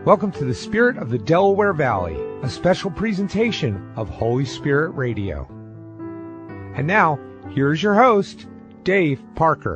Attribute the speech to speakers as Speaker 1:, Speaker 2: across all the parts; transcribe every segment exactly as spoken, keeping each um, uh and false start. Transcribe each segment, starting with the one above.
Speaker 1: Welcome to the Spirit of the Delaware Valley, a special presentation of Holy Spirit Radio. And now, here's your host, Dave Parker.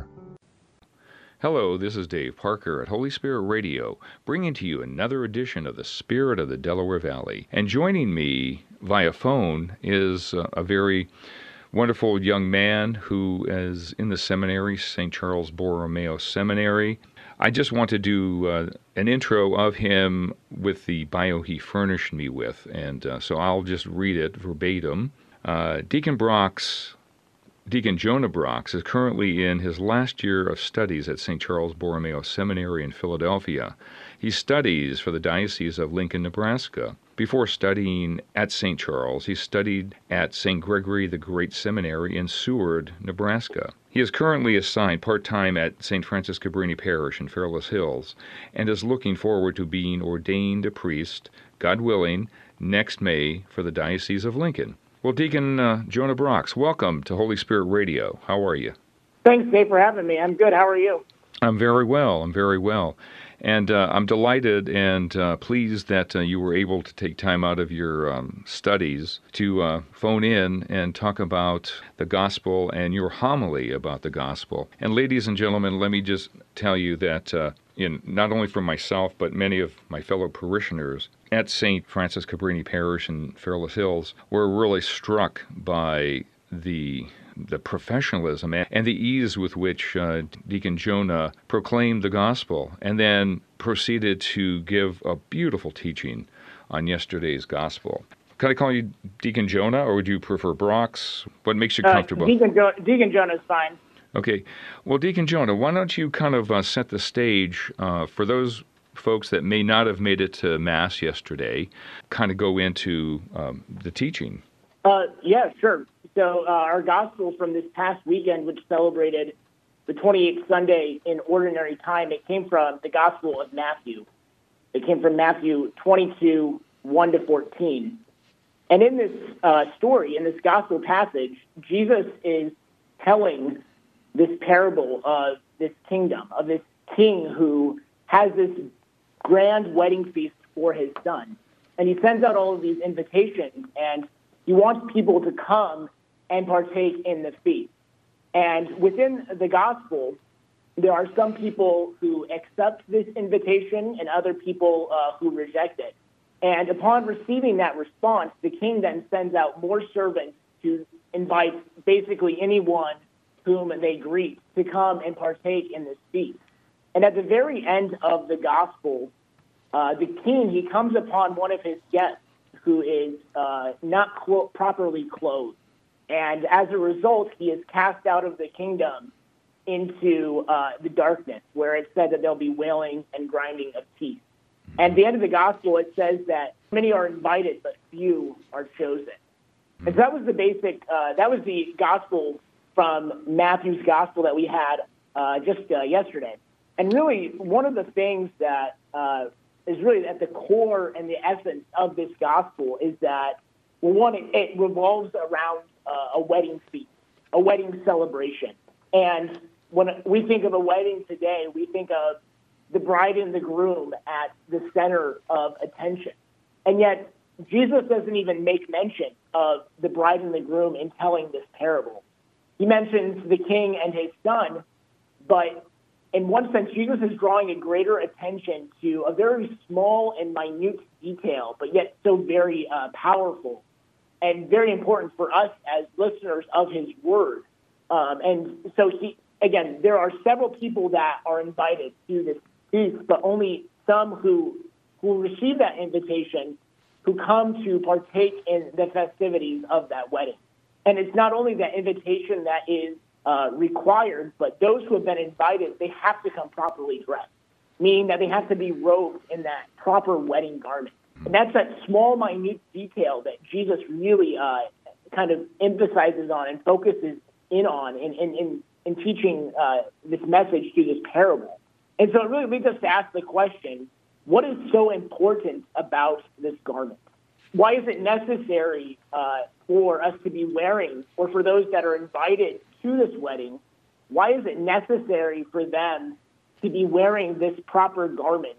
Speaker 2: Hello, this is Dave Parker at Holy Spirit Radio, bringing to you another edition of the Spirit of the Delaware Valley. And joining me via phone is uh, a very wonderful young man who is in the seminary, Saint Charles Borromeo Seminary. I just want to do uh, an intro of him with the bio he furnished me with, and uh, so I'll just read it verbatim. Uh, Deacon Brox, Deacon Jonah Brox, is currently in his last year of studies at Saint Charles Borromeo Seminary in Philadelphia. He studies for the Diocese of Lincoln, Nebraska. Before studying at Saint Charles, he studied at Saint Gregory the Great Seminary in Seward, Nebraska. He is currently assigned part-time at Saint Francis Cabrini Parish in Fairless Hills and is looking forward to being ordained a priest, God willing, next May for the Diocese of Lincoln. Well, Deacon uh, Jonah Brox, welcome to Holy Spirit Radio. How are you?
Speaker 3: Thanks, Dave, for having me. I'm good. How are you?
Speaker 2: I'm very well. I'm very well. And uh, I'm delighted and uh, pleased that uh, you were able to take time out of your um, studies to uh, phone in and talk about the gospel and your homily about the gospel. And ladies and gentlemen, let me just tell you that uh, in not only for myself, but many of my fellow parishioners at Saint Francis Cabrini Parish in Fairless Hills were really struck by the the professionalism and the ease with which uh, Deacon Jonah proclaimed the gospel and then proceeded to give a beautiful teaching on yesterday's gospel. Can I call you Deacon Jonah, or would you prefer Brox? What makes you comfortable?
Speaker 3: Uh, Deacon, jo- Deacon Jonah is fine.
Speaker 2: Okay. Well, Deacon Jonah, why don't you kind of uh, set the stage uh, for those folks that may not have made it to Mass yesterday, kind of go into um, the teaching.
Speaker 3: Uh, yeah, sure. So uh, our gospel from this past weekend, which celebrated the twenty-eighth Sunday in Ordinary Time, it came from the Gospel of Matthew. It came from Matthew twenty-two, one to fourteen. And in this uh, story, in this gospel passage, Jesus is telling this parable of this kingdom, of this king who has this grand wedding feast for his son. And he sends out all of these invitations, and he wants people to come and partake in the feast. And within the gospel, there are some people who accept this invitation and other people uh, who reject it. And upon receiving that response, the king then sends out more servants to invite basically anyone whom they greet to come and partake in this feast. And at the very end of the gospel, uh, the king, he comes upon one of his guests who is uh, not clo- properly clothed. And as a result, he is cast out of the kingdom into uh, the darkness, where it said that there'll be wailing and grinding of teeth. And at the end of the gospel, it says that many are invited, but few are chosen. And so that was the basic, uh, that was the gospel from Matthew's gospel that we had uh, just uh, yesterday. And really, one of the things that uh, is really at the core and the essence of this gospel is that, well, one, it, it revolves around uh, a wedding feast, a wedding celebration. And when we think of a wedding today, we think of the bride and the groom at the center of attention. And yet, Jesus doesn't even make mention of the bride and the groom in telling this parable. He mentions the king and his son, but in one sense, Jesus is drawing a greater attention to a very small and minute detail, but yet so very uh, powerful and very important for us as listeners of his word. Um, and so, he, again, there are several people that are invited to this feast, but only some who who receive that invitation, who come to partake in the festivities of that wedding. And it's not only that invitation that is uh, required, but those who have been invited, they have to come properly dressed, meaning that they have to be robed in that proper wedding garment. And that's that small, minute detail that Jesus really uh, kind of emphasizes on and focuses in on in, in, in, in teaching uh, this message through this parable. And so it really leads us to ask the question, what is so important about this garment? Why is it necessary uh, for us to be wearing, or for those that are invited to this wedding, why is it necessary for them to be wearing this proper garment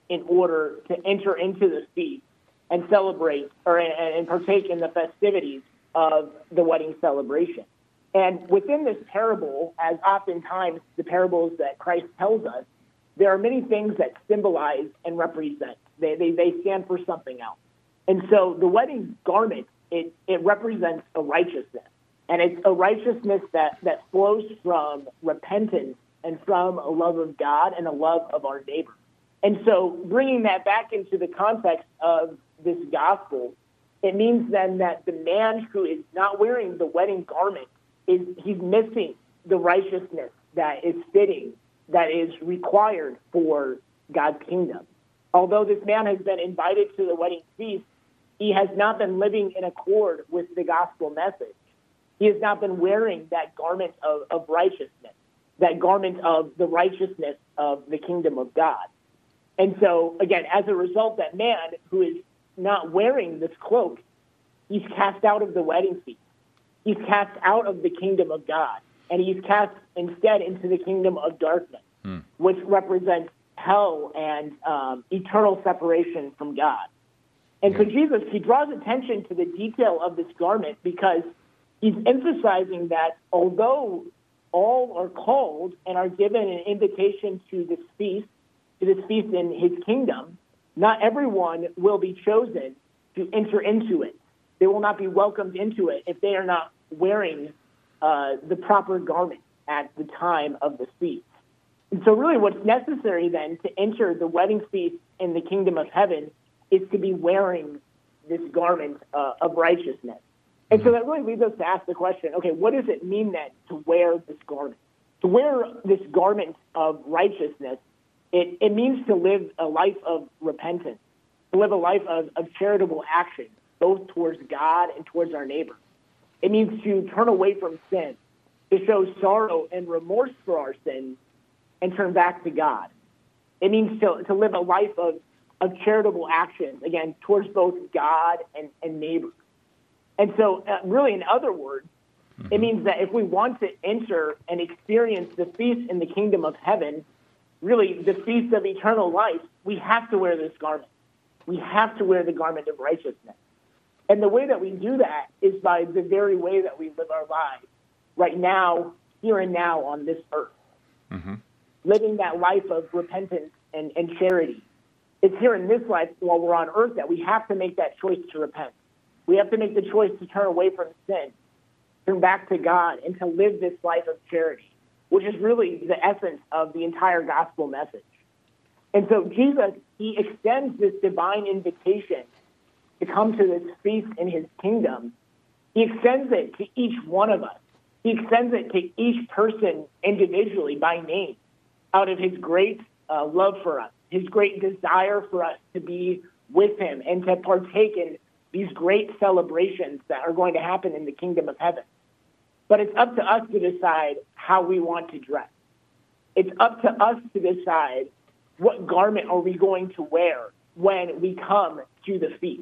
Speaker 3: in order to enter into the feast and celebrate or and partake in the festivities of the wedding celebration. And within this parable, as oftentimes the parables that Christ tells us, there are many things that symbolize and represent. They, they, they stand for something else. And so the wedding garment, it, it represents a righteousness. And it's a righteousness that, that flows from repentance and from a love of God and a love of our neighbor. And so bringing that back into the context of this gospel, it means then that the man who is not wearing the wedding garment, is he's missing the righteousness that is fitting, that is required for God's kingdom. Although this man has been invited to the wedding feast, he has not been living in accord with the gospel message. He has not been wearing that garment of, of righteousness, that garment of the righteousness of the kingdom of God. And so, again, as a result, that man who is not wearing this cloak, he's cast out of the wedding feast. He's cast out of the kingdom of God, and he's cast instead into the kingdom of darkness, hmm. which represents hell and um, eternal separation from God. And yeah. so Jesus, he draws attention to the detail of this garment because he's emphasizing that although all are called and are given an invitation to this feast, to this feast in his kingdom, not everyone will be chosen to enter into it. They will not be welcomed into it if they are not wearing uh, the proper garment at the time of the feast. And so really what's necessary then to enter the wedding feast in the kingdom of heaven is to be wearing this garment uh, of righteousness. And so that really leads us to ask the question, okay, what does it mean then to wear this garment? To wear this garment of righteousness, it, it means to live a life of repentance, to live a life of, of charitable action, both towards God and towards our neighbor. It means to turn away from sin, to show sorrow and remorse for our sins, and turn back to God. It means to, to live a life of, of charitable actions, again, towards both God and, and neighbor. And so, uh, really, in other words, mm-hmm. it means that if we want to enter and experience the feast in the kingdom of heaven, really the feast of eternal life, we have to wear this garment. We have to wear the garment of righteousness. And the way that we do that is by the very way that we live our lives right now, here and now on this earth. Mm-hmm. Living that life of repentance and, and charity. It's here in this life while we're on earth that we have to make that choice to repent. We have to make the choice to turn away from sin, turn back to God, and to live this life of charity, which is really the essence of the entire gospel message. And so Jesus, he extends this divine invitation to come to this feast in his kingdom. He extends it to each one of us. He extends it to each person individually by name out of his great uh, love for us, his great desire for us to be with him and to partake in these great celebrations that are going to happen in the kingdom of heaven. But it's up to us to decide how we want to dress. It's up to us to decide what garment are we going to wear when we come to the feast.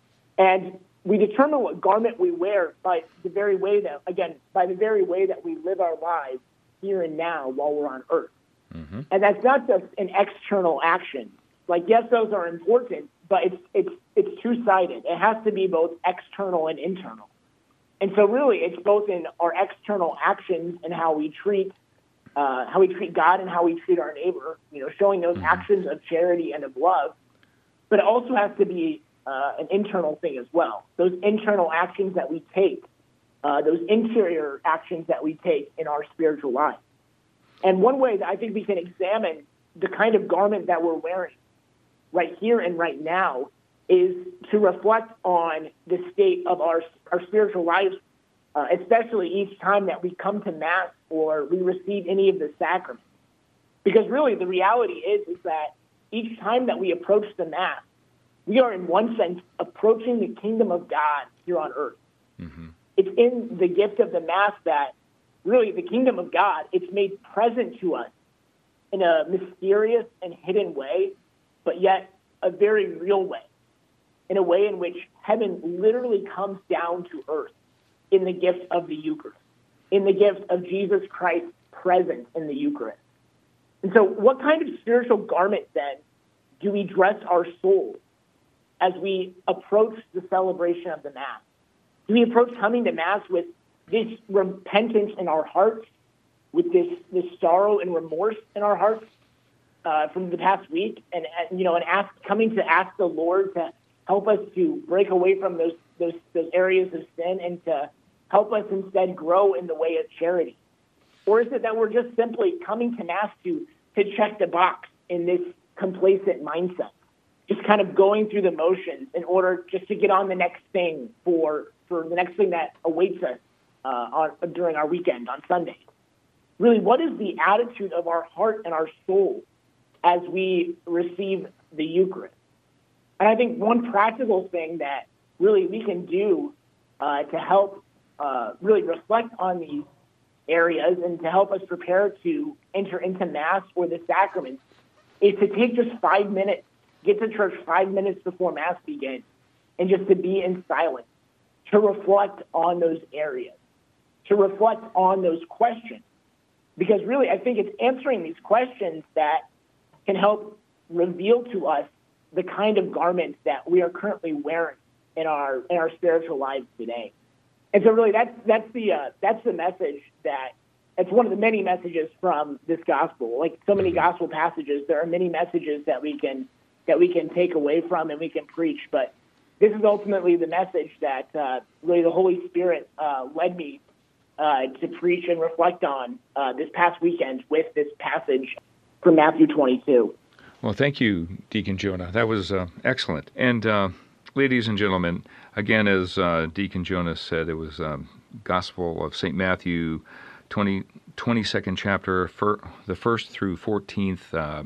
Speaker 3: And we determine what garment we wear by the very way that, again, by the very way that we live our lives here and now while we're on earth. Mm-hmm. And that's not just an external action. Like, yes, those are important, but it's it's it's two-sided. It has to be both external and internal. And so really it's both in our external actions and how we treat uh, how we treat God and how we treat our neighbor, you know, showing those mm-hmm. actions of charity and of love. But it also has to be uh, an internal thing as well. Those internal actions that we take, uh, those interior actions that we take in our spiritual life. And one way that I think we can examine the kind of garment that we're wearing right here and right now is to reflect on the state of our our spiritual lives, uh, especially each time that we come to Mass or we receive any of the sacraments. Because really the reality is, is that each time that we approach the Mass, we are in one sense approaching the kingdom of God here on earth. Mm-hmm. It's in the gift of the Mass that really the kingdom of God, it's made present to us in a mysterious and hidden way, but yet a very real way, in a way in which heaven literally comes down to earth in the gift of the Eucharist, in the gift of Jesus Christ present in the Eucharist. And so what kind of spiritual garment then do we dress our soul as we approach the celebration of the Mass? Do we approach coming to Mass with this repentance in our hearts, with this, this sorrow and remorse in our hearts uh, from the past week, and, and you know, and ask, coming to ask the Lord to help us to break away from those those those areas of sin and to help us instead grow in the way of charity? Or is it that we're just simply coming to Mass to to check the box in this complacent mindset, just kind of going through the motions in order just to get on the next thing for for the next thing that awaits us uh, on, during our weekend on Sunday? Really, what is the attitude of our heart and our soul as we receive the Eucharist? And I think one practical thing that really we can do uh, to help uh, really reflect on these areas and to help us prepare to enter into Mass or the sacraments is to take just five minutes, get to church five minutes before Mass begins, and just to be in silence, to reflect on those areas, to reflect on those questions. Because really, I think it's answering these questions that can help reveal to us the kind of garments that we are currently wearing in our in our spiritual lives today. And so really that's that's the uh, that's the message that it's one of the many messages from this gospel. Like so many gospel passages, there are many messages that we can that we can take away from and we can preach. But this is ultimately the message that uh, really the Holy Spirit uh, led me uh, to preach and reflect on uh, this past weekend with this passage from Matthew twenty-two.
Speaker 2: Well, thank you, Deacon Jonah. That was uh, excellent. And uh, ladies and gentlemen, again, as uh, Deacon Jonah said, it was um, Gospel of Saint Matthew, twenty, twenty-second chapter, for the first through fourteenth uh,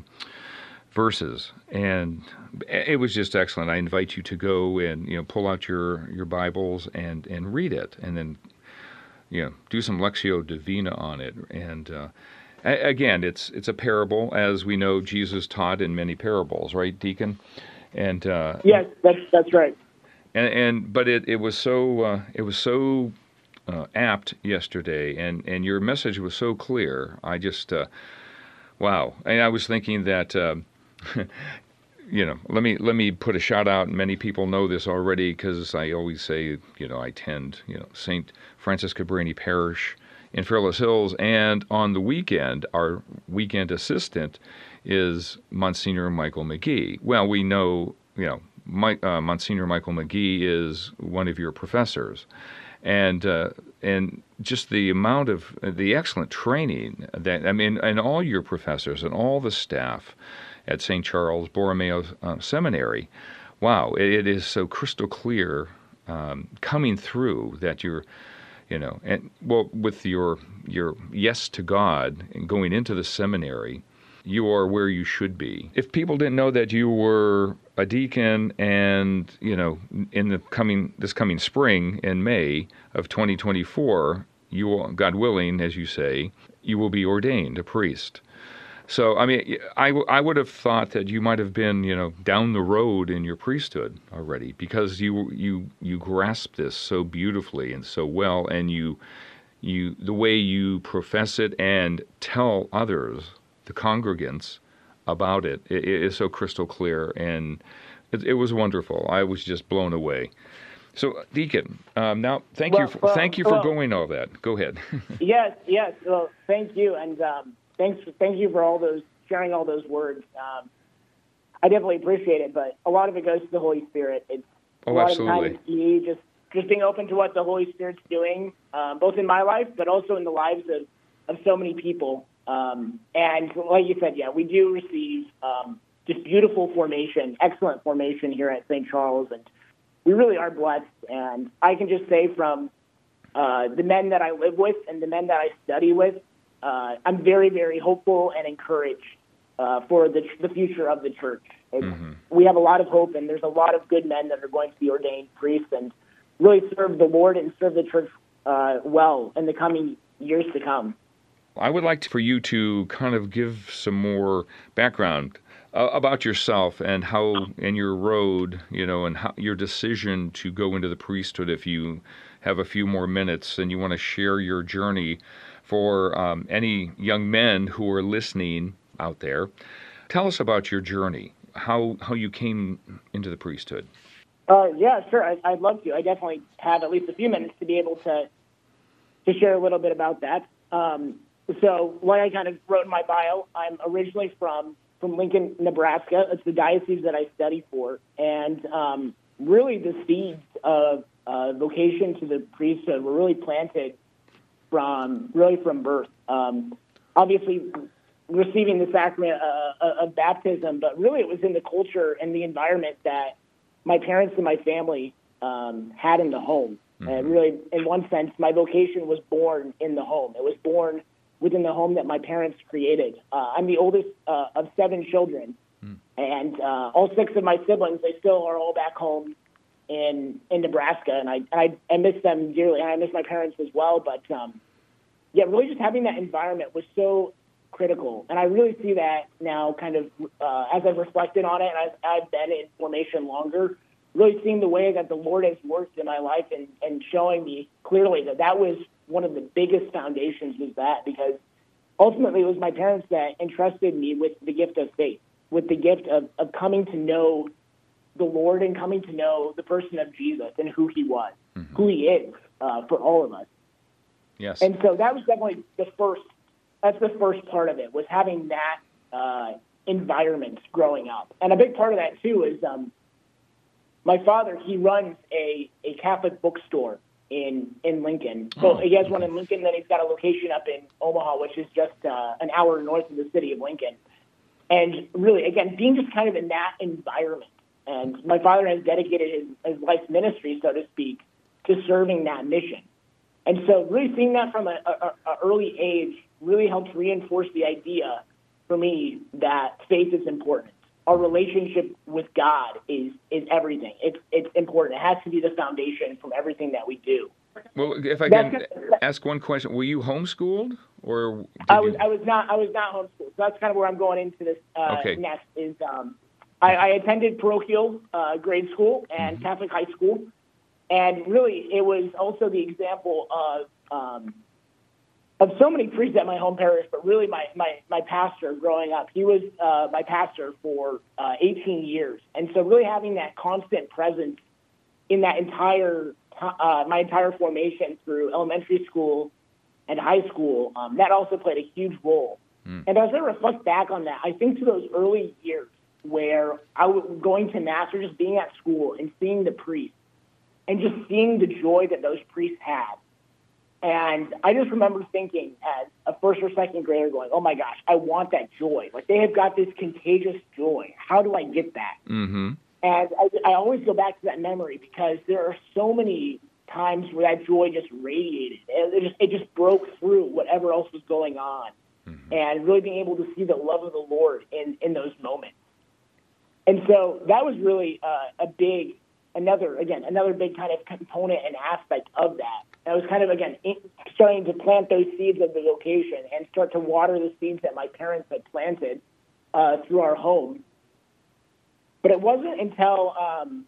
Speaker 2: verses. And it was just excellent. I invite you to go and, you know, pull out your, your Bibles and, and read it, and then, you know, do some Lectio Divina on it. And uh, again, it's it's a parable, as we know Jesus taught in many parables, right, Deacon? And uh,
Speaker 3: yes, that's that's right.
Speaker 2: And, and but it, it was so uh, it was so uh, apt yesterday, and, and your message was so clear. I just uh, wow. And I was thinking that uh, you know, let me let me put a shout out. And many people know this already because I always say, you know, I attend, you know, Saint Francis Cabrini Parish in Fairless Hills, and on the weekend, our weekend assistant is Monsignor Michael McGee. Well, we know, you know, My, uh, Monsignor Michael McGee is one of your professors, and uh, and just the amount of uh, the excellent training that I mean, and all your professors and all the staff at Saint Charles Borromeo uh, Seminary. Wow, it, it is so crystal clear um, coming through that you're. You know, and well, with your your yes to God and going into the seminary, you are where you should be. If people didn't know that you were a deacon, and you know, in the coming this coming spring in May of twenty twenty-four, you will, God willing, as you say, you will be ordained a priest. So, I mean, I, I would have thought that you might have been, you know, down the road in your priesthood already, because you you you grasp this so beautifully and so well, and you you the way you profess it and tell others, the congregants, about it, it, it is so crystal clear, and it, it was wonderful. I was just blown away. So, Deacon, um, now thank
Speaker 3: well,
Speaker 2: you for,
Speaker 3: well,
Speaker 2: thank you for
Speaker 3: well,
Speaker 2: going all that. Go ahead.
Speaker 3: yes, yes. Well, thank you, and. Um, Thanks, thank you for all those sharing all those words. Um, I definitely appreciate it, but a lot of it goes to the Holy Spirit. It's
Speaker 2: oh,
Speaker 3: a lot
Speaker 2: absolutely.
Speaker 3: of times me just just being open to what the Holy Spirit's doing, uh, both in my life, but also in the lives of, of so many people. Um, and like you said, yeah, we do receive um, just beautiful formation, excellent formation here at Saint Charles, and we really are blessed. And I can just say from uh, the men that I live with and the men that I study with, Uh, I'm very, very hopeful and encouraged uh, for the, the future of the church. Mm-hmm. We have a lot of hope, and there's a lot of good men that are going to be ordained priests and really serve the Lord and serve the church uh, well in the coming years to come.
Speaker 2: I would like for you to kind of give some more background uh, about yourself and how, and your road, you know, and how, your decision to go into the priesthood. If you have a few more minutes and you want to share your journey for um, any young men who are listening out there, tell us about your journey how how you came into the priesthood.
Speaker 3: Uh, yeah, sure. I, I'd love to. I definitely have at least a few minutes to be able to to share a little bit about that. Um, so, like I kind of wrote in my bio, I'm originally from from Lincoln, Nebraska. It's the diocese that I study for, and um, really the seeds of uh, vocation to the priesthood were really planted from really from birth. Um, obviously, receiving the sacrament uh, of baptism, but really it was in the culture and the environment that my parents and my family um, had in the home. Mm-hmm. And really, in one sense, my vocation was born in the home. It was born within the home that my parents created. Uh, I'm the oldest uh, of seven children, mm. and uh, all six of my siblings, they still are all back home in in Nebraska, and I I, I miss them dearly, and I miss my parents as well. But um, yeah, really, just having that environment was so critical, and I really see that now, kind of uh, as I've reflected on it, and as I've been in formation longer, really seeing the way that the Lord has worked in my life, and, and showing me clearly that that was one of the biggest foundations, was that, because ultimately it was my parents that entrusted me with the gift of faith, with the gift of, of coming to know the Lord and coming to know the person of Jesus and who he was, mm-hmm. who he is uh, for all of us.
Speaker 2: Yes.
Speaker 3: And so that was definitely the first, that's the first part of it, was having that uh, environment growing up. And a big part of that, too, is um, my father, he runs a, a Catholic bookstore in, in Lincoln. So oh, he has one in Lincoln, then he's got a location up in Omaha, which is just uh, an hour north of the city of Lincoln. And really, again, being just kind of in that environment. And my father has dedicated his, his life's ministry, so to speak, to serving that mission. And so really seeing that from an early age really helps reinforce the idea for me that faith is important. Our relationship with God is is everything. It's it's important. It has to be the foundation from everything that we do.
Speaker 2: Well, if I can that's, ask one question, were you homeschooled, or did
Speaker 3: I was
Speaker 2: you...
Speaker 3: I was not I was not homeschooled. So that's kind of where I'm going into this uh,
Speaker 2: okay.
Speaker 3: next. Is um, I, I attended parochial uh, grade school and mm-hmm. Catholic high school, and really it was also the example of um, of so many priests at my home parish, but really my, my, my pastor growing up. He was uh, my pastor for uh, eighteen years. And so really having that constant presence in that entire, uh, my entire formation through elementary school and high school, um, that also played a huge role. Mm. And as I reflect back on that, I think to those early years where I was going to Mass or just being at school and seeing the priests and just seeing the joy that those priests had. And I just remember thinking as a first or second grader going, oh, my gosh, I want that joy. Like, they have got this contagious joy. How do I get that?
Speaker 2: Mm-hmm.
Speaker 3: And I, I always go back to that memory because there are so many times where that joy just radiated. It just, it just broke through whatever else was going on. Mm-hmm. And really being able to see the love of the Lord in, in those moments. And so that was really uh, a big, another, again, another big kind of component and aspect of that. I was kind of, again, starting to plant those seeds of the vocation and start to water the seeds that my parents had planted uh, through our home. But it wasn't until um,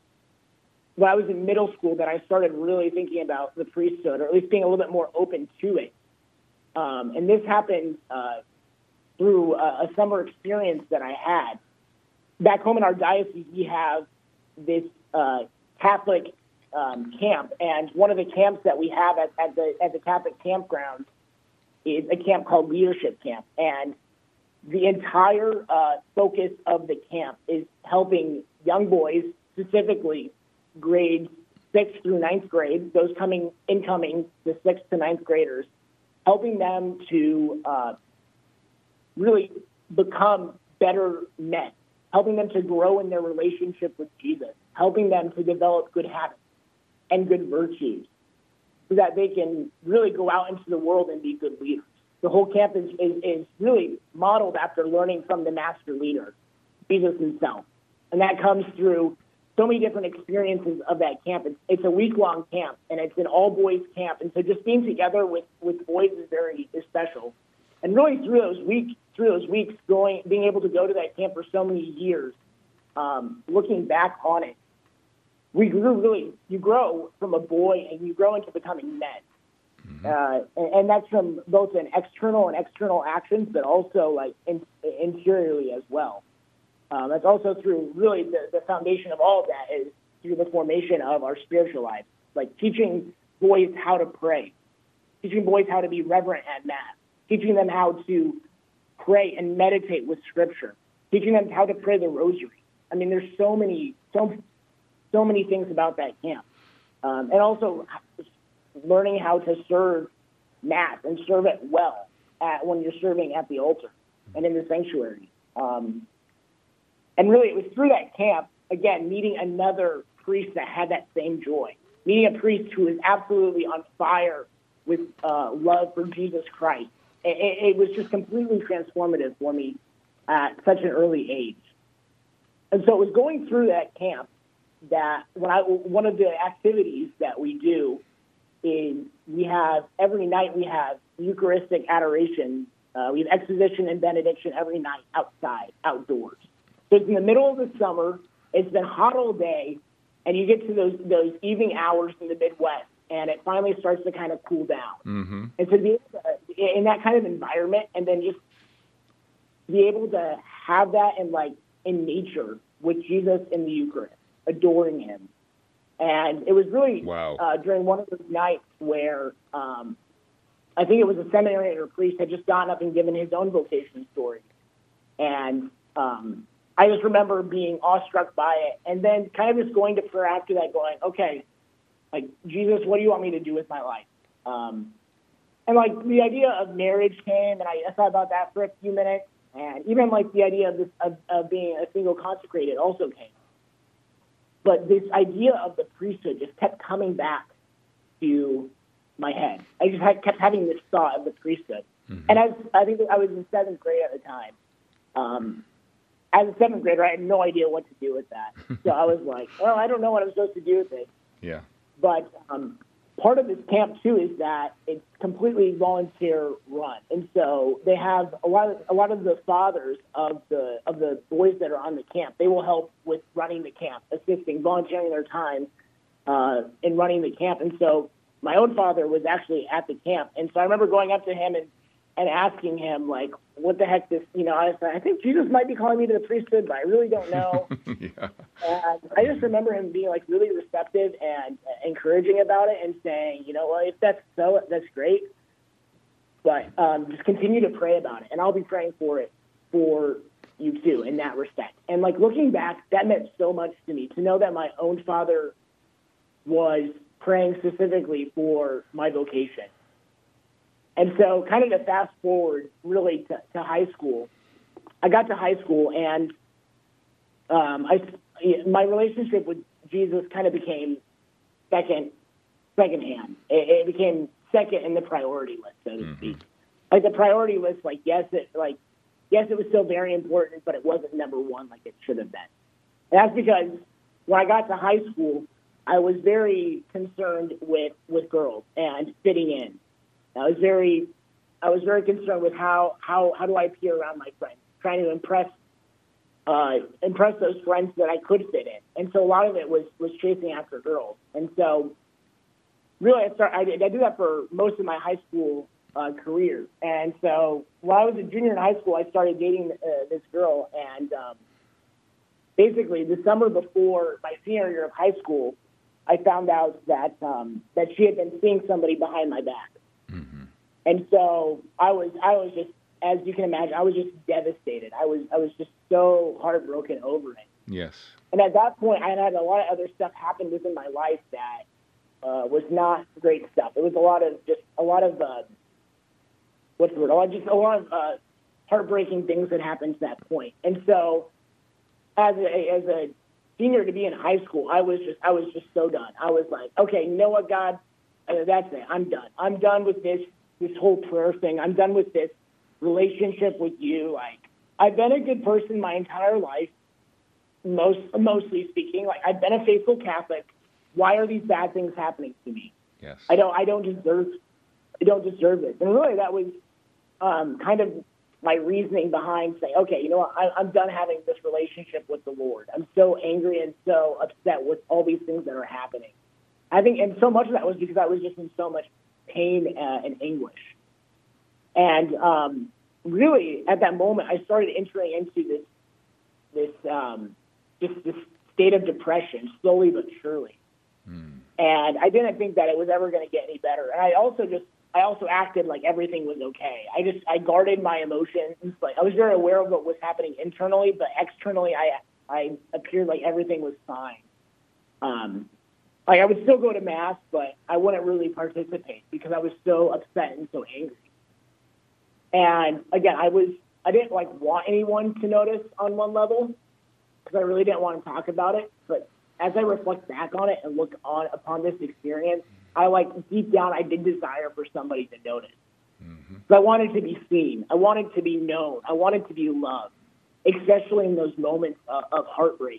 Speaker 3: when I was in middle school that I started really thinking about the priesthood, or at least being a little bit more open to it. Um, and this happened uh, through a, a summer experience that I had. Back home in our diocese, we have this uh, Catholic Um, camp, and one of the camps that we have at, at the at the Catholic campground is a camp called Leadership Camp, and the entire uh, focus of the camp is helping young boys, specifically grades sixth through ninth grade, those coming incoming the sixth to ninth graders, helping them to uh, really become better men, helping them to grow in their relationship with Jesus, helping them to develop good habits and good virtues, so that they can really go out into the world and be good leaders. The whole camp is, is, is really modeled after learning from the master leader, Jesus himself. And that comes through so many different experiences of that camp. It's, it's a week-long camp, and it's an all-boys camp. And so just being together with, with boys is very is special. And really through those weeks, through those weeks, going, being able to go to that camp for so many years, um, looking back on it, we grew really, you grow from a boy and you grow into becoming men. Mm-hmm. Uh, and, and that's from both an external and external actions, but also like in, interiorly as well. Um, that's also through really the, the foundation of all of that is through the formation of our spiritual lives, like teaching boys how to pray, teaching boys how to be reverent at Mass, teaching them how to pray and meditate with Scripture, teaching them how to pray the Rosary. I mean, there's so many, so, so many things about that camp. Um, and also learning how to serve Mass and serve it well at, when you're serving at the altar and in the sanctuary. Um, and really, it was through that camp, again, meeting another priest that had that same joy, meeting a priest who is absolutely on fire with uh, love for Jesus Christ. It, it, it was just completely transformative for me at such an early age. And so it was going through that camp that when I, one of the activities that we do is we have, every night we have Eucharistic adoration. Uh, we have exposition and benediction every night outside, outdoors. So it's in the middle of the summer. It's been hot all day, and you get to those those evening hours in the Midwest, and it finally starts to kind of cool down.
Speaker 2: Mm-hmm.
Speaker 3: And so to be able to, in that kind of environment, and then just be able to have that in like in nature with Jesus in the Eucharist, adoring Him. And it was really
Speaker 2: wow.
Speaker 3: uh, during one of those nights where um, I think it was a seminary or priest had just gotten up and given his own vocation story. And um, I just remember being awestruck by it, and then kind of just going to prayer after that going, okay, like, Jesus, what do you want me to do with my life? Um, and, like, the idea of marriage came, and I, I thought about that for a few minutes, and even, like, the idea of, this, of, of being a single consecrated also came. But this idea of the priesthood just kept coming back to my head. I just had, kept having this thought of the priesthood. Mm-hmm. And as I think I was in seventh grade at the time. Um, as a seventh grader, I had no idea what to do with that. So I was like, well, I don't know what I'm supposed to do with it.
Speaker 2: Yeah.
Speaker 3: But um, part of this camp, too, is that it's completely volunteer run. And so they have a lot of a lot of the fathers of the of the boys that are on the camp. They will help with running the camp, assisting, volunteering their time uh, in running the camp. And so my own father was actually at the camp. And so I remember going up to him and, and asking him, like, what the heck this, you know, I said, I think Jesus might be calling me to the priesthood, but I really don't know.
Speaker 2: Yeah.
Speaker 3: And I just remember him being, like, really receptive and uh, encouraging about it and saying, you know, well, if that's so, that's great. But um, just continue to pray about it, and I'll be praying for it for you, too, in that respect. And, like, looking back, that meant so much to me, to know that my own father was praying specifically for my vocation. And so kind of to fast forward really to, to high school, I got to high school and um, I, my relationship with Jesus kind of became second, second hand. It, it became second in the priority list, so to mm-hmm. speak. Like the priority list, like, yes, it, like, yes, it was still very important, but it wasn't number one like it should have been. And that's because when I got to high school, I was very concerned with, with girls and fitting in. I was very, I was very concerned with how, how, how do I appear around my friends, trying to impress, uh, impress those friends that I could fit in. And so a lot of it was, was chasing after girls. And so really I start, I did, I did that for most of my high school uh, career. And so while I was a junior in high school, I started dating uh, this girl. And um, basically the summer before my senior year of high school, I found out that, um, that she had been seeing somebody behind my back. Mm-hmm. And so I was, I was just, as you can imagine, I was just devastated. I was, I was just so heartbroken over it.
Speaker 2: Yes.
Speaker 3: And at that point, I had a lot of other stuff happen within my life that uh, was not great stuff. It was a lot of just a lot of uh, what's the word? A lot, just a lot of uh, heartbreaking things that happened to that point. And so, as a, as a senior to be in high school, I was just, I was just so done. I was like, okay, you know what, God. Uh, that's it. I'm done. I'm done with this this whole prayer thing. I'm done with this relationship with you. Like, I've been a good person my entire life, most mostly speaking. Like, I've been a faithful Catholic. Why are these bad things happening to me?
Speaker 2: Yes.
Speaker 3: I don't. I don't deserve. I don't deserve this. And really, that was um, kind of my reasoning behind saying, okay, you know what? I, I'm done having this relationship with the Lord. I'm so angry and so upset with all these things that are happening. I think, and so much of that was because I was just in so much pain uh, and anguish. And um, really, at that moment, I started entering into this this um, just this state of depression, slowly but surely. Mm. And I didn't think that it was ever going to get any better. And I also just, I also acted like everything was okay. I just, I guarded my emotions. Like I was very aware of what was happening internally, but externally, I, I appeared like everything was fine. Um, like I would still go to mass, but I wouldn't really participate because I was so upset and so angry. And again, I was, I didn't like want anyone to notice on one level because I really didn't want to talk about it. But as I reflect back on it and look on upon this experience, I like deep down, I did desire for somebody to notice. Mm-hmm. So I wanted to be seen. I wanted to be known. I wanted to be loved, especially in those moments of, of heartbreak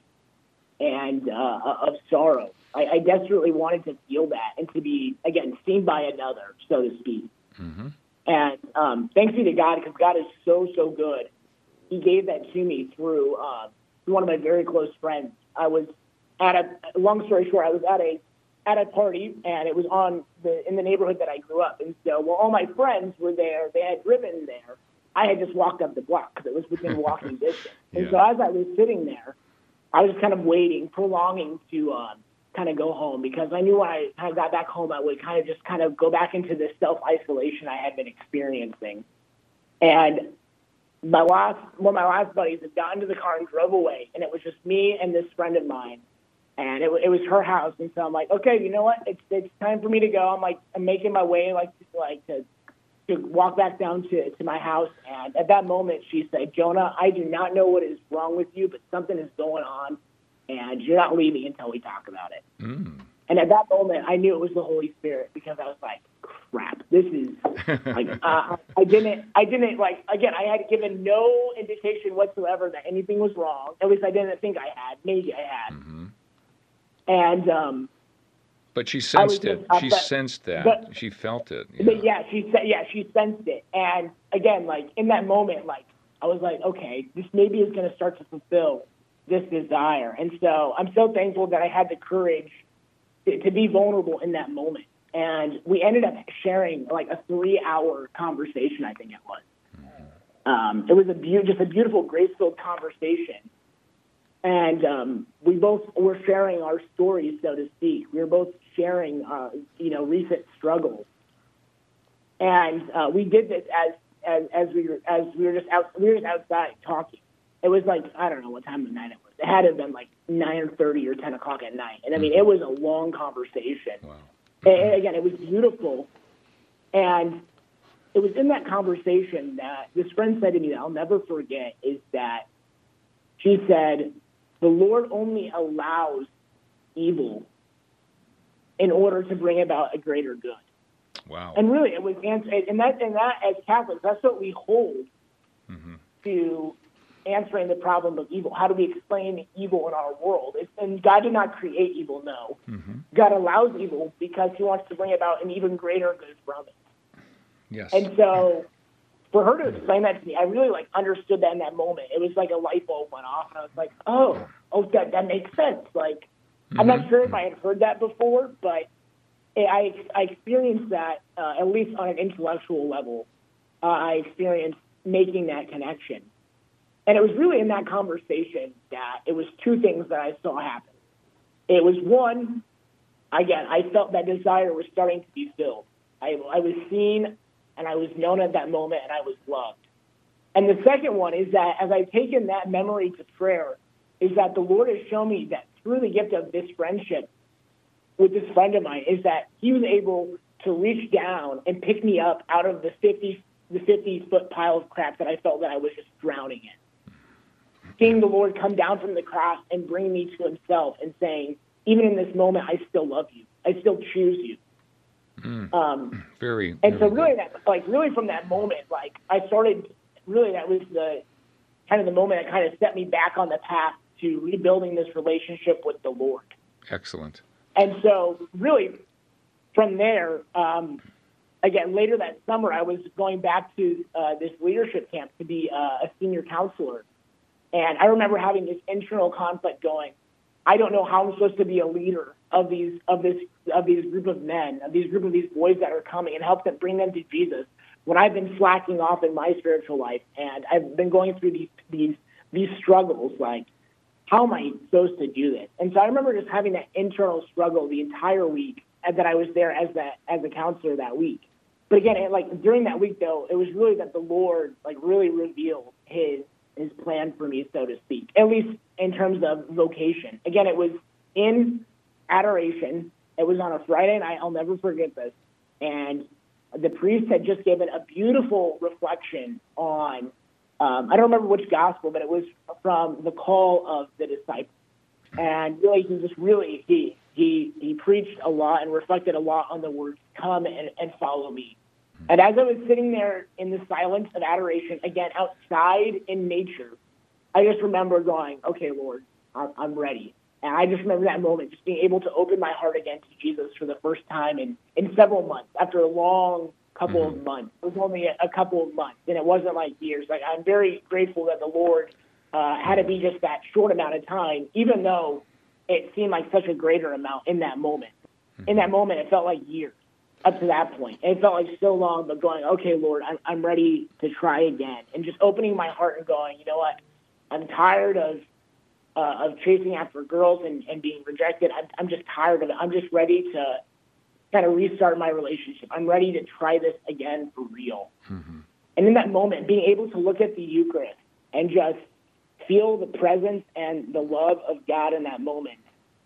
Speaker 3: and uh, of sorrow. I, I desperately wanted to feel that and to be, again, seen by another, so to speak. Mm-hmm. And um, thanks be to God, because God is so, so good. He gave that to me through, uh, through one of my very close friends. I was at a, long story short, I was at a at a party, and it was on the in the neighborhood that I grew up. And so, well, all my friends were there. They had driven there. I had just walked up the block because it was within walking distance. Yeah. And so as I was sitting there, I was kind of waiting, prolonging to uh, kind of go home, because I knew when I kind of got back home, I would kind of just kind of go back into this self-isolation I had been experiencing. And my last, one of my last buddies had gotten into the car and drove away, and it was just me and this friend of mine. And it, it was her house, and so I'm like, okay, you know what? It's it's time for me to go. I'm like, I'm making my way, like like to to walk back down to, to my house. And at that moment, she said, Jonah, I do not know what is wrong with you, but something is going on, and you're not leaving until we talk about it. Mm. And at that moment, I knew it was the Holy Spirit, because I was like, crap, this is like uh, I didn't I didn't like again. I had given no indication whatsoever that anything was wrong. At least I didn't think I had. Maybe I had. Mm-hmm. And um,
Speaker 2: but she sensed it. She sensed that. But, she felt it.
Speaker 3: Yeah. But yeah, she said. Yeah, she sensed it. And again, like in that moment, like I was like, okay, this maybe is going to start to fulfill this desire. And so I'm so thankful that I had the courage to, to be vulnerable in that moment. And we ended up sharing like a three-hour conversation. I think it was. Mm-hmm. Um, it was a be- just a beautiful, grace-filled conversation. And um, we both were sharing our stories, so to speak. We were both sharing, uh, you know, recent struggles. And uh, we did this as, as as we were as we were just out we were just outside talking. It was like, I don't know what time of night it was. It had to have been like nine thirty or ten o'clock at night. And I mean, it was a long conversation. Wow. And again, it was beautiful. And it was in that conversation that this friend said to me that I'll never forget, is that she said, the Lord only allows evil in order to bring about a greater good.
Speaker 2: Wow.
Speaker 3: And really, it was, and that, and that as Catholics, that's what we hold mm-hmm. to answering the problem of evil. How do we explain evil in our world? It's, and God did not create evil, no. Mm-hmm. God allows evil because he wants to bring about an even greater good from it.
Speaker 2: Yes.
Speaker 3: And so for her to explain that to me, I really like understood that in that moment. It was like a light bulb went off, and I was like, oh, oh, that, that makes sense. Like, mm-hmm. I'm not sure if I had heard that before, but I, I experienced that, uh, at least on an intellectual level. Uh, I experienced making that connection. And it was really in that conversation that it was two things that I saw happen. It was one, again, I felt that desire was starting to be filled. I, I was seen, and I was known at that moment, and I was loved. And the second one is that as I've taken that memory to prayer, is that the Lord has shown me that through the gift of this friendship with this friend of mine, is that he was able to reach down and pick me up out of the fifty the fifty foot pile of crap that I felt that I was just drowning in. Seeing the Lord come down from the cross and bring me to himself and saying, even in this moment, I still love you. I still choose you.
Speaker 2: Mm. Um, very.
Speaker 3: And
Speaker 2: very
Speaker 3: so really
Speaker 2: good.
Speaker 3: that, like really from that moment, like I started, really that was the kind of the moment that kind of set me back on the path to rebuilding this relationship with the Lord.
Speaker 2: Excellent.
Speaker 3: And so really from there, um, again, later that summer, I was going back to uh, this leadership camp to be uh, a senior counselor. And I remember having this internal conflict going, I don't know how I'm supposed to be a leader of these of this of these group of men, of these group of these boys that are coming, and help them bring them to Jesus when I've been slacking off in my spiritual life, and I've been going through these these these struggles, like, how am I supposed to do this? And so I remember just having that internal struggle the entire week that I was there as that as a counselor that week. But again, it, like during that week, though, it was really that the Lord like really revealed His His plan for me, so to speak, at least in terms of vocation. Again, it was in adoration. It was on a Friday night. I'll never forget this. And the priest had just given a beautiful reflection on, um, I don't remember which gospel, but it was from the call of the disciples. And really, he just really, he he he preached a lot and reflected a lot on the words, come and, and follow me. And as I was sitting there in the silence of adoration, again, outside in nature, I just remember going, okay, Lord, I'm, I'm ready. And I just remember that moment, just being able to open my heart again to Jesus for the first time in, in several months, after a long couple mm-hmm. of months. It was only a, a couple of months, and it wasn't like years. Like, I'm very grateful that the Lord uh, had to be just that short amount of time, even though it seemed like such a greater amount in that moment. Mm-hmm. In that moment, it felt like years up to that point. And it felt like so long, but going, okay, Lord, I'm, I'm ready to try again. And just opening my heart and going, you know what, I'm tired of Uh, of chasing after girls and, and being rejected. I'm, I'm just tired of it. I'm just ready to kind of restart my relationship. I'm ready to try this again for real. Mm-hmm. And in that moment, being able to look at the Eucharist and just feel the presence and the love of God in that moment,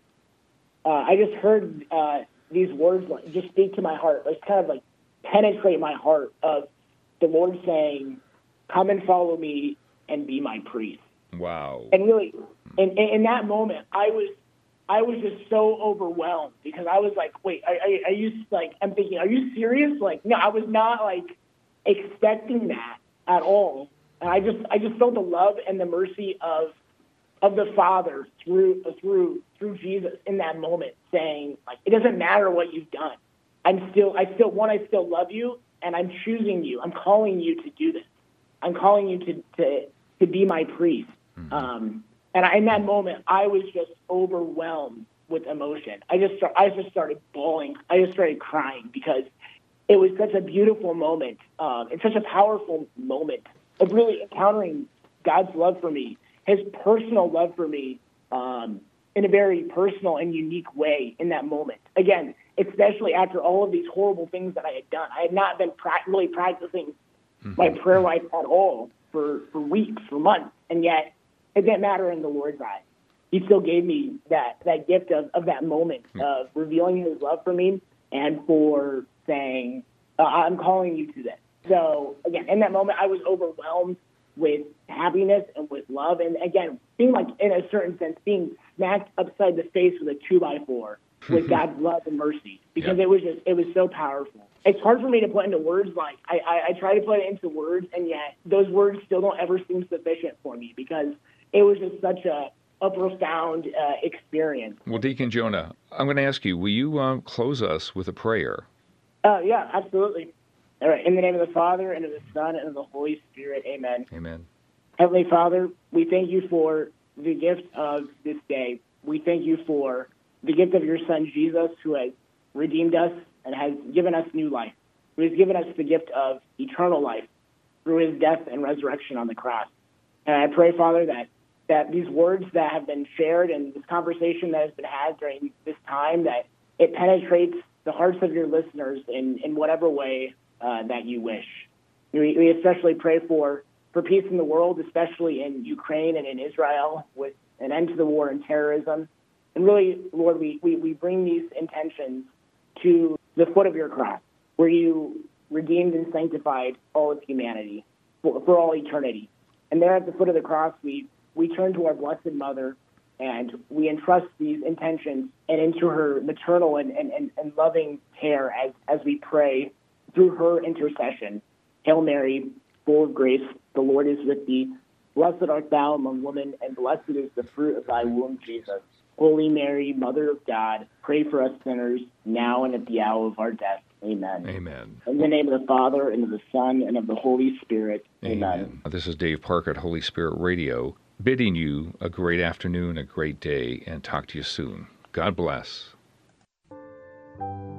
Speaker 3: uh, I just heard uh, these words like, just speak to my heart. Like, kind of like penetrate my heart of the Lord saying, come and follow me and be my priest.
Speaker 2: Wow.
Speaker 3: And really, in, in, in that moment, I was I was just so overwhelmed because I was like, wait, are, are, are you, like, I'm thinking, are you serious? Like, no, I was not, like, expecting that at all. And I just I just felt the love and the mercy of of the Father through through through Jesus in that moment, saying, like, it doesn't matter what you've done. I'm still, I still, one, I still love you, and I'm choosing you. I'm calling you to do this. I'm calling you to to, to be my priest. Um, and I, in that moment, I was just overwhelmed with emotion. I just, start, I just started bawling. I just started crying because it was such a beautiful moment. Um, and such a powerful moment of really encountering God's love for me, His personal love for me, um, in a very personal and unique way in that moment. Again, especially after all of these horrible things that I had done. I had not been pra- really practicing mm-hmm. my prayer life at all for, for weeks, for months, and yet it didn't matter in the Lord's eyes. He still gave me that, that gift of, of that moment of revealing His love for me and for saying, uh, I'm calling you to this. So, again, in that moment, I was overwhelmed with happiness and with love. And, again, being like, in a certain sense, being smacked upside the face with a two by four with God's love and mercy, because yep. it was just, it was so powerful. It's hard for me to put into words. Like, I, I, I try to put it into words, and yet those words still don't ever seem sufficient for me because it was just such a, a profound uh, experience.
Speaker 2: Well, Deacon Jonah, I'm going to ask you, will you uh, close us with a prayer?
Speaker 3: Uh, yeah, absolutely. All right. In the name of the Father, and of the Son, and of the Holy Spirit, amen.
Speaker 2: Amen.
Speaker 3: Heavenly Father, we thank you for the gift of this day. We thank you for the gift of your Son, Jesus, who has redeemed us and has given us new life, who has given us the gift of eternal life through His death and resurrection on the cross. And I pray, Father, that that these words that have been shared and this conversation that has been had during this time, that it penetrates the hearts of your listeners in, in whatever way uh, that you wish. We, we especially pray for, for peace in the world, especially in Ukraine and in Israel, with an end to the war and terrorism. And really, Lord, we, we, we bring these intentions to the foot of your cross, where you redeemed and sanctified all of humanity for, for all eternity. And there at the foot of the cross, we we turn to our Blessed Mother, and we entrust these intentions and into her maternal and, and, and, and loving care as, as we pray through her intercession. Hail Mary, full of grace, the Lord is with thee. Blessed art thou among women, and blessed is the fruit of thy womb, Jesus. Holy Mary, Mother of God, pray for us sinners, now and at the hour of our death. Amen.
Speaker 2: Amen.
Speaker 3: In the name of the Father, and of the Son, and of the Holy Spirit. Amen.
Speaker 2: Amen. This is Dave Parker at Holy Spirit Radio, bidding you a great afternoon, a great day, and talk to you soon. God bless.